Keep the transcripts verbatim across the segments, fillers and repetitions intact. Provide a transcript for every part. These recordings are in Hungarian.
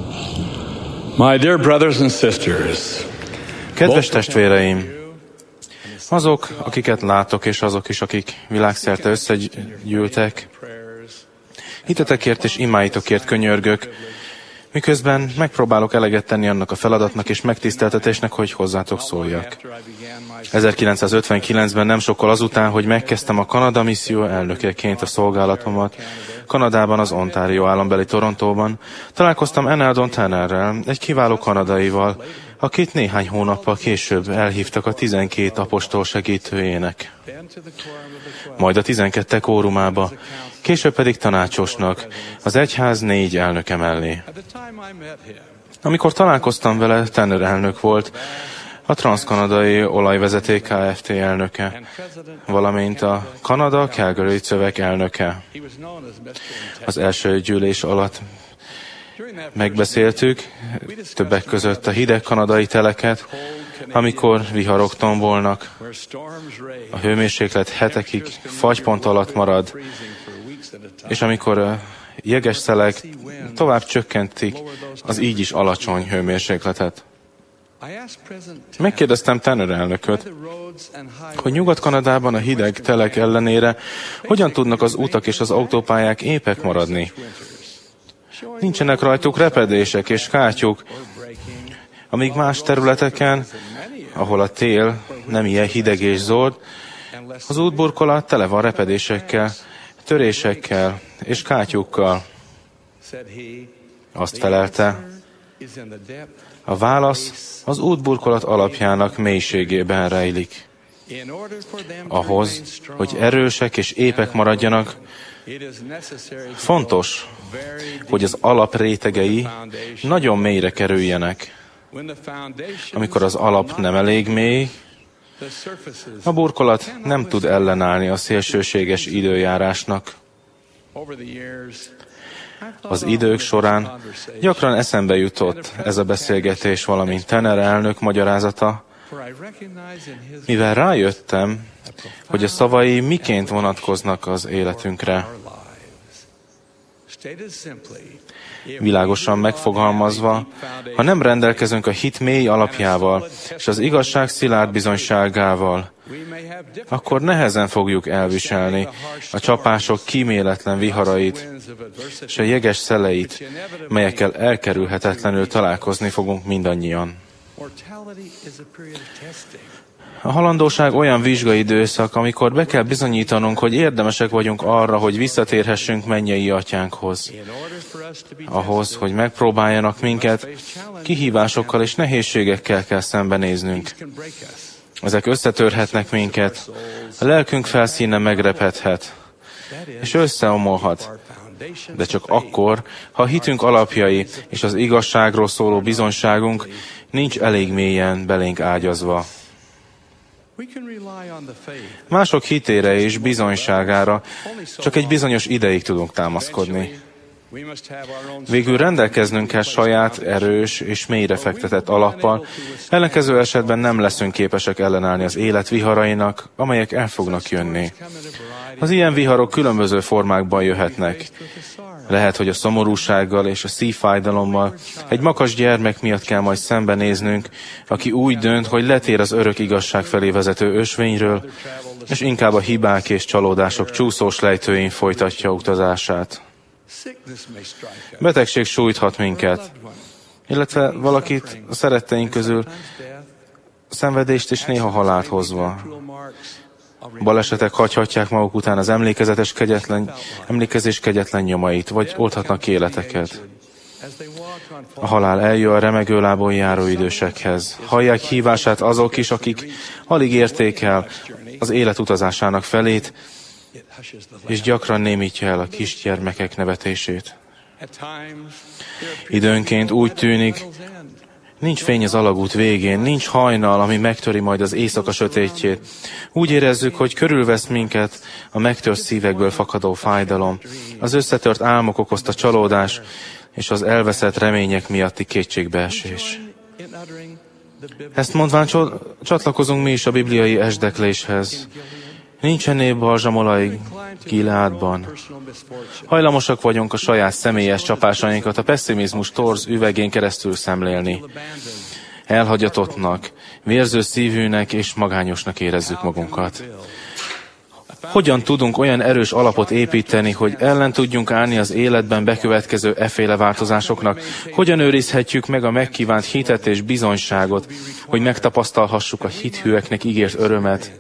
My dear brothers and sisters, Kedves testvéreim, azok, akiket látok, és azok is, akik világszerte összegyűltek, hitetekért és imáitokért könyörgök, miközben megpróbálok eleget tenni annak a feladatnak és megtiszteltetésnek, hogy hozzátok szóljak. ezerkilencszázötvenkilencben nem sokkal azután, hogy megkezdtem a Kanada misszió elnökeként a szolgálatomat, Kanadában, az Ontario állambeli Torontóban, találkoztam Eldon Tannerrel, egy kiváló kanadaival, akit néhány hónappal később elhívtak a tizenkét apostol segítőjének, majd a tizenkettek kórumába, később pedig tanácsosnak, az egyház négy elnöke mellé. Amikor találkoztam vele, Tanner elnök volt, a Transzkanadai Olajvezeték Kft. Elnöke, valamint a Kanada Calgary Szöveg elnöke. Az első gyűlés alatt megbeszéltük többek között a hideg kanadai teleket, amikor viharok tombolnak, a hőmérséklet hetekig fagypont alatt marad, és amikor a jeges szelek tovább csökkentik az így is alacsony hőmérsékletet. Megkérdeztem Tanner elnököt, hogy Nyugat-Kanadában a hideg telek ellenére hogyan tudnak az utak és az autópályák épek maradni. Nincsenek rajtuk repedések és kátyúk, amíg más területeken, ahol a tél nem ilyen hideg és zord, az útburkolat tele van repedésekkel, törésekkel és kátyúkkal. Azt felelte, a válasz az útburkolat alapjának mélységében rejlik. Ahhoz, hogy erősek és épek maradjanak, fontos, hogy az alap rétegei nagyon mélyre kerüljenek. Amikor az alap nem elég mély, a burkolat nem tud ellenállni a szélsőséges időjárásnak. Az idők során gyakran eszembe jutott ez a beszélgetés, valamint Tanner elnök magyarázata, mivel rájöttem, hogy a szavai miként vonatkoznak az életünkre. Világosan megfogalmazva, ha nem rendelkezünk a hit mély alapjával és az igazság szilárd bizonyságával, akkor nehezen fogjuk elviselni a csapások kíméletlen viharait és a jeges szeleit, melyekkel elkerülhetetlenül találkozni fogunk mindannyian. A halandóság olyan vizsgai időszak, amikor be kell bizonyítanunk, hogy érdemesek vagyunk arra, hogy visszatérhessünk mennyei atyánkhoz. Ahhoz, hogy megpróbáljanak minket, kihívásokkal és nehézségekkel kell szembenéznünk. Ezek összetörhetnek minket, a lelkünk felszíne megrepedhet, és összeomolhat. De csak akkor, ha a hitünk alapjai és az igazságról szóló bizonyságunk nincs elég mélyen belénk ágyazva. Mások hitére és bizonyságára csak egy bizonyos ideig tudunk támaszkodni. Végül rendelkeznünk kell saját, erős és mélyre fektetett alappal, ellenkező esetben nem leszünk képesek ellenállni az élet viharainak, amelyek el fognak jönni. Az ilyen viharok különböző formákban jöhetnek. Lehet, hogy a szomorúsággal és a szívfájdalommal egy makas gyermek miatt kell majd szembenéznünk, aki úgy dönt, hogy letér az örök igazság felé vezető ösvényről, és inkább a hibák és csalódások csúszós lejtőin folytatja utazását. Betegség sújthat minket, illetve valakit a szeretteink közül szenvedést és néha halált hozva. Balesetek hagyhatják maguk után az emlékezetes kegyetlen, emlékezés kegyetlen nyomait, vagy oldhatnak életeket. A halál eljön a remegő lábon járó idősekhez. Hallják hívását azok is, akik alig érték el az élet utazásának felét, és gyakran némítja el a kisgyermekek nevetését. Időnként úgy tűnik, nincs fény az alagút végén, nincs hajnal, ami megtöri majd az éjszaka sötétjét. Úgy érezzük, hogy körülvesz minket a megtört szívekből fakadó fájdalom, az összetört álmok okozta csalódás, és az elveszett remények miatti kétségbeesés. Ezt mondván csatlakozunk mi is a bibliai esdekléshez. Nincsen népbalzsamolaj Gileádban. Hajlamosak vagyunk a saját személyes csapásainkat a pessimizmus torz üvegén keresztül szemlélni. Elhagyatottnak, vérző szívűnek és magányosnak érezzük magunkat. Hogyan tudunk olyan erős alapot építeni, hogy ellen tudjunk állni az életben bekövetkező efféle változásoknak? Hogyan őrizhetjük meg a megkívánt hitet és bizonyságot, hogy megtapasztalhassuk a hithűeknek ígért örömet?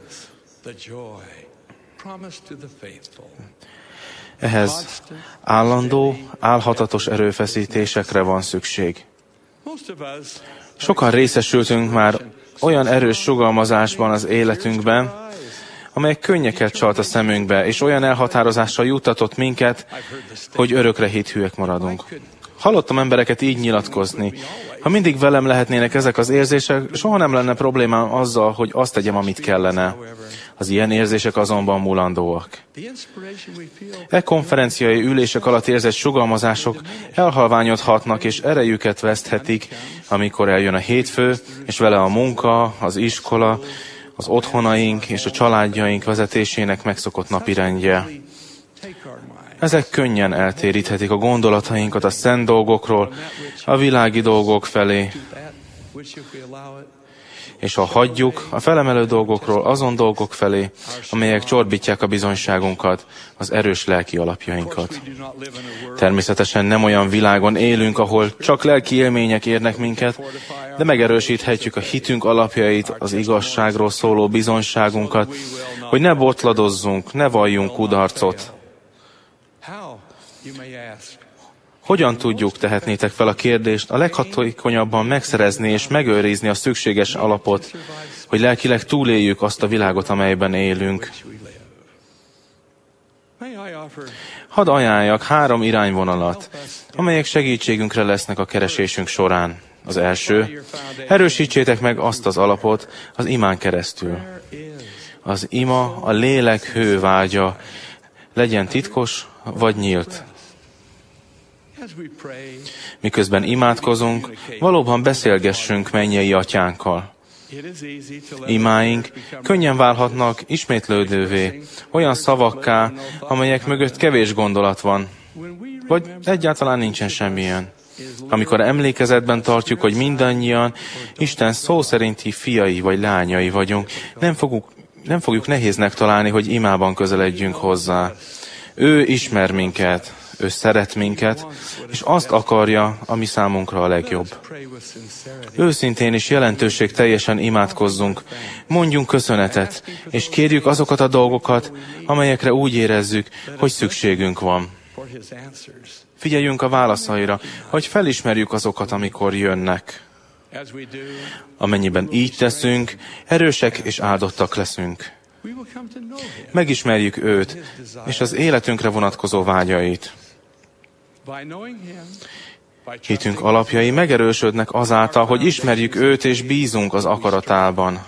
Ehhez állandó, álhatatos erőfeszítésekre van szükség. Sokan részesültünk már olyan erős sugalmazásban az életünkben, amely könnyeket csalt a szemünkbe, és olyan elhatározással juttatott minket, hogy örökre hithűek maradunk. Hallottam embereket így nyilatkozni. Ha mindig velem lehetnének ezek az érzések, soha nem lenne problémám azzal, hogy azt tegyem, amit kellene. Az ilyen érzések azonban mulandóak. E konferenciai ülések alatt érzett sugalmazások elhalványodhatnak és erejüket veszthetik, amikor eljön a hétfő, és vele a munka, az iskola, az otthonaink és a családjaink vezetésének megszokott napirendje. Ezek könnyen eltéríthetik a gondolatainkat a szent dolgokról, a világi dolgok felé, és ha hagyjuk a felemelő dolgokról azon dolgok felé, amelyek csorbítják a bizonyságunkat, az erős lelki alapjainkat. Természetesen nem olyan világon élünk, ahol csak lelki élmények érnek minket, de megerősíthetjük a hitünk alapjait, az igazságról szóló bizonyságunkat, hogy ne botladozzunk, ne valljunk kudarcot. Hogyan tudjuk, tehetnétek fel a kérdést, a leghatékonyabban megszerezni és megőrizni a szükséges alapot, hogy lelkileg túléljük azt a világot, amelyben élünk? Hadd ajánljak három irányvonalat, amelyek segítségünkre lesznek a keresésünk során. Az első, erősítsétek meg azt az alapot az imán keresztül. Az ima a lélek hővágya, legyen titkos vagy nyílt. Miközben imádkozunk, valóban beszélgessünk mennyei atyánkkal. Imáink könnyen válhatnak ismétlődővé, olyan szavakká, amelyek mögött kevés gondolat van, vagy egyáltalán nincsen semmilyen. Amikor emlékezetben tartjuk, hogy mindannyian Isten szó szerinti fiai vagy lányai vagyunk, nem fogjuk, nem fogjuk nehéznek találni, hogy imában közeledjünk hozzá. Ő ismer minket, ő szeret minket, és azt akarja, ami számunkra a legjobb. Őszintén és jelentőség teljesen imádkozzunk, mondjunk köszönetet, és kérjük azokat a dolgokat, amelyekre úgy érezzük, hogy szükségünk van. Figyeljünk a válaszaira, hogy felismerjük azokat, amikor jönnek. Amennyiben így teszünk, erősek és áldottak leszünk. Megismerjük őt, és az életünkre vonatkozó vágyait. Hitünk alapjai megerősödnek azáltal, hogy ismerjük őt és bízunk az akaratában.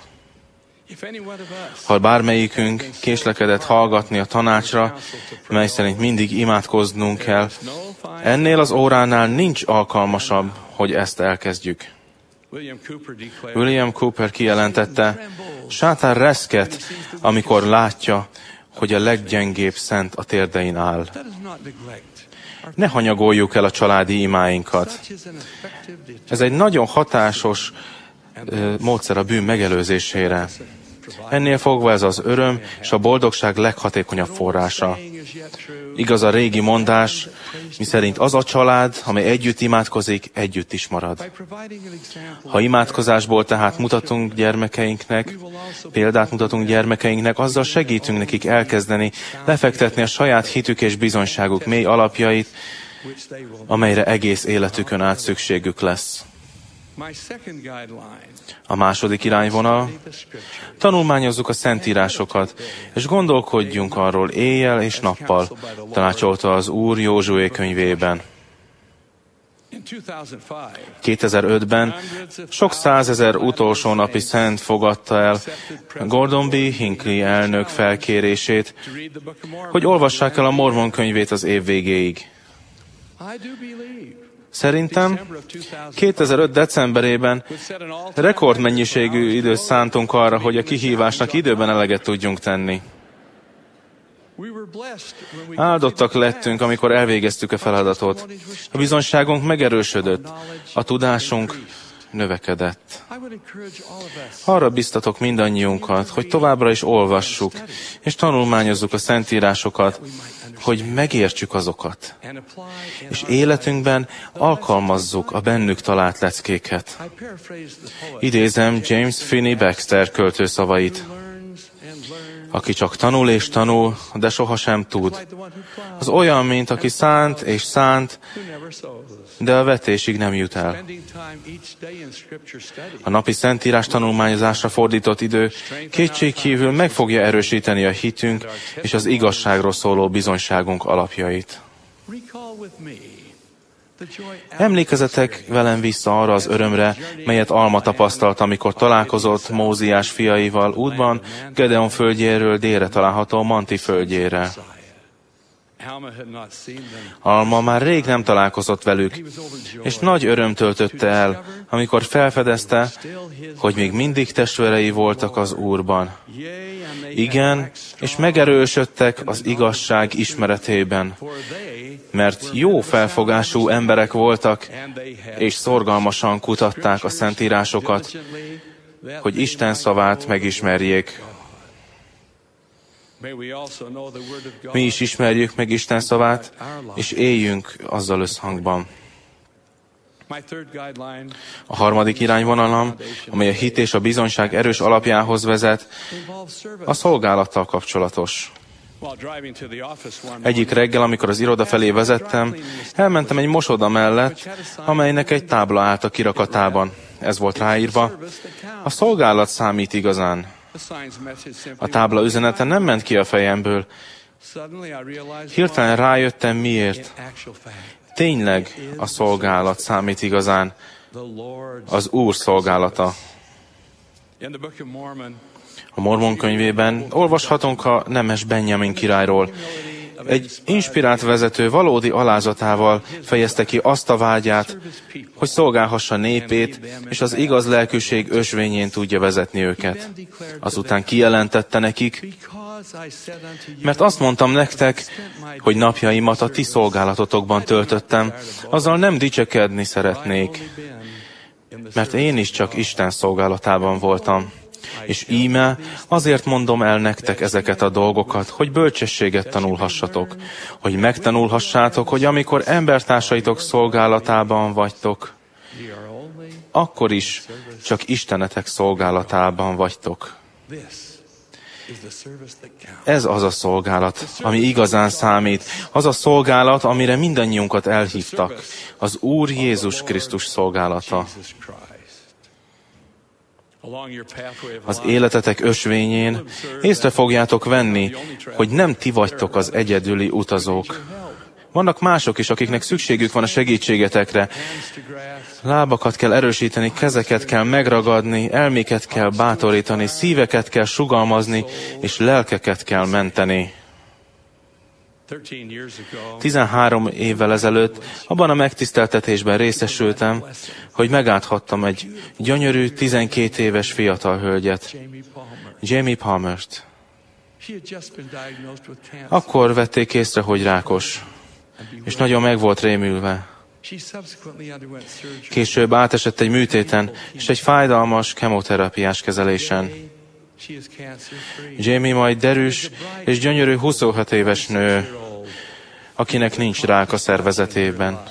Ha bármelyikünk késlekedett hallgatni a tanácsra, mely szerint mindig imádkoznunk kell, ennél az óránál nincs alkalmasabb, hogy ezt elkezdjük. William Cooper kijelentette, sátán reszket, amikor látja, hogy a leggyengébb szent a térdein áll. Ne hanyagoljuk el a családi imáinkat. Ez egy nagyon hatásos uh, módszer a bűn megelőzésére. Ennél fogva ez az öröm és a boldogság leghatékonyabb forrása. Igaz a régi mondás, miszerint az a család, amely együtt imádkozik, együtt is marad. Ha imádkozásból tehát mutatunk gyermekeinknek, példát mutatunk gyermekeinknek, azzal segítünk nekik elkezdeni, lefektetni a saját hitük és bizonyságuk mély alapjait, amelyre egész életükön át szükségük lesz. A második irányvonal, tanulmányozzuk a szentírásokat, és gondolkodjunk arról éjjel és nappal, tanácsolta az Úr Józsué könyvében. kétezer-ötben sok százezer utolsó napi szent fogadta el Gordon B. Hinckley elnök felkérését, hogy olvassák el a Mormon könyvét az év végéig. Szerintem kétezer-öt decemberében rekordmennyiségű időt szántunk arra, hogy a kihívásnak időben eleget tudjunk tenni. Áldottak lettünk, amikor elvégeztük a feladatot. A bizonyságunk megerősödött, a tudásunk növekedett. Arra biztatok mindannyiunkat, hogy továbbra is olvassuk, és tanulmányozzuk a szentírásokat, hogy megértsük azokat, és életünkben alkalmazzuk a bennük talált leckéket. Idézem James Finney Baxter költő szavait. Aki csak tanul és tanul, de sohasem tud. Az olyan, mint aki szánt és szánt, de a vetésig nem jut el. A napi szentírás tanulmányozásra fordított idő kétségkívül meg fogja erősíteni a hitünk és az igazságról szóló bizonyságunk alapjait. Emlékezzetek velem vissza arra az örömre, melyet Alma tapasztalt, amikor találkozott Móziás fiaival útban Gedeon földjéről délre található Manti földjére. Alma már rég nem találkozott velük, és nagy öröm töltötte el, amikor felfedezte, hogy még mindig testvérei voltak az Úrban. Igen, és megerősödtek az igazság ismeretében, mert jó felfogású emberek voltak, és szorgalmasan kutatták a szentírásokat, hogy Isten szavát megismerjék. Mi is ismerjük meg Isten szavát, és éljünk azzal összhangban. A harmadik irányvonalam, amely a hit és a bizonyság erős alapjához vezet, a szolgálattal kapcsolatos. Egyik reggel, amikor az iroda felé vezettem, elmentem egy mosoda mellett, amelynek egy tábla állt a kirakatában. Ez volt ráírva: a szolgálat számít igazán. A tábla üzenete nem ment ki a fejemből. Hirtelen rájöttem, miért. Tényleg a szolgálat számít igazán. Az Úr szolgálata. A Mormon könyvében olvashatunk a nemes Benjamin királyról. Egy inspirált vezető valódi alázatával fejezte ki azt a vágyát, hogy szolgálhassa népét, és az igaz lelkűség ösvényén tudja vezetni őket. Azután kijelentette nekik: mert azt mondtam nektek, hogy napjaimat a ti szolgálatotokban töltöttem, azzal nem dicsekedni szeretnék, mert én is csak Isten szolgálatában voltam. És íme azért mondom el nektek ezeket a dolgokat, hogy bölcsességet tanulhassatok, hogy megtanulhassátok, hogy amikor embertársaitok szolgálatában vagytok, akkor is csak Istenetek szolgálatában vagytok. Ez az a szolgálat, ami igazán számít. Az a szolgálat, amire mindannyiunkat elhívtak. Az Úr Jézus Krisztus szolgálata. Az életetek ösvényén észre fogjátok venni, hogy nem ti vagytok az egyedüli utazók. Vannak mások is, akiknek szükségük van a segítségetekre. Lábakat kell erősíteni, kezeket kell megragadni, elméket kell bátorítani, szíveket kell sugalmazni, és lelkeket kell menteni. Tizenhárom évvel ezelőtt abban a megtiszteltetésben részesültem, hogy megállhattam egy gyönyörű, tizenkét éves fiatal hölgyet, Jamie Palmert. Akkor vették észre, hogy rákos, és nagyon meg volt rémülve. Később átesett egy műtéten, és egy fájdalmas kemoterápiás kezelésen. Jamie majd derűs és gyönyörű huszonhat éves nő, akinek nincs rák a szervezetében.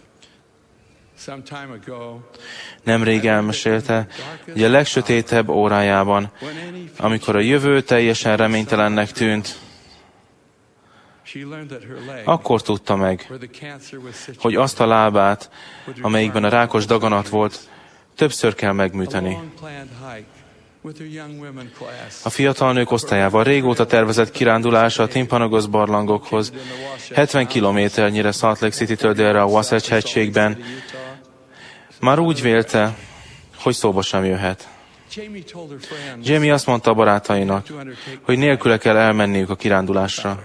Nemrég elmesélte, hogy a legsötétebb órájában, amikor a jövő teljesen reménytelennek tűnt, akkor tudta meg, hogy azt a lábát, amelyikben a rákos daganat volt, többször kell megműteni. A fiatal nők osztályával régóta tervezett kirándulása a Timpanogos barlangokhoz, hetven kilométernyire Salt Lake City-től délre a Wasatch hegységben, már úgy vélte, hogy szóba sem jöhet. Jamie azt mondta a barátainak, hogy nélküle kell elmenniük a kirándulásra.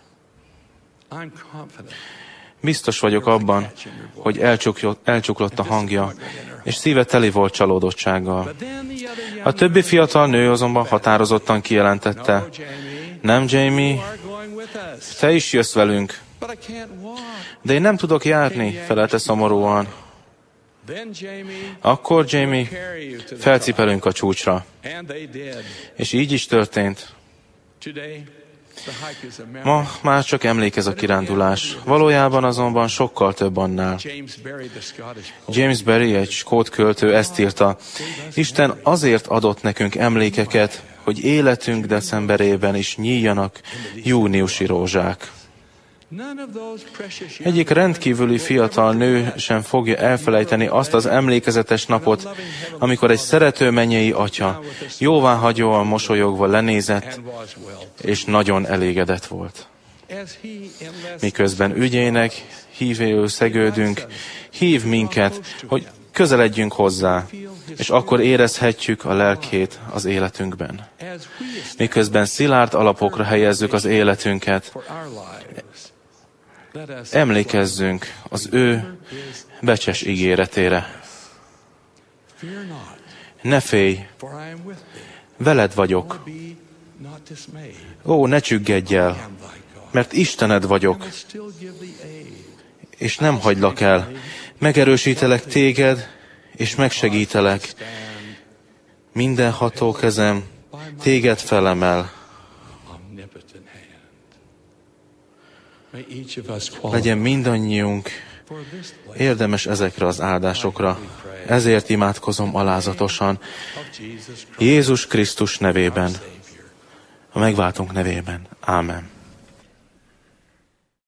Biztos vagyok abban, hogy elcsuklott, elcsuklott a hangja, és szíve teli volt csalódottsággal. A többi fiatal nő azonban határozottan kijelentette: nem, Jamie, te is jössz velünk, de én nem tudok járni, felelte szomorúan. Akkor, Jamie, felcipelünk a csúcsra. És így is történt. Ma már csak emlék ez a kirándulás. Valójában azonban sokkal több annál. James Barrie, egy skót költő ezt írta: Isten azért adott nekünk emlékeket, hogy életünk decemberében is nyíljanak júniusi rózsák. Egyik rendkívüli fiatal nő sem fogja elfelejteni azt az emlékezetes napot, amikor egy szerető mennyei atya jóváhagyóan mosolyogva lenézett, és nagyon elégedett volt. Miközben ügyének hívéül szegődünk, hív minket, hogy közeledjünk hozzá, és akkor érezhetjük a lelkét az életünkben. Miközben szilárd alapokra helyezzük az életünket, emlékezzünk az ő becses ígéretére. Ne félj, veled vagyok. Ó, ne csüggedj el, mert Istened vagyok, és nem hagylak el. Megerősítelek téged, és megsegítelek. Mindenható kezem téged felemel. Legyen mindannyiunk érdemes ezekre az áldásokra. Ezért imádkozom alázatosan, Jézus Krisztus nevében, a megváltunk nevében. Ámen.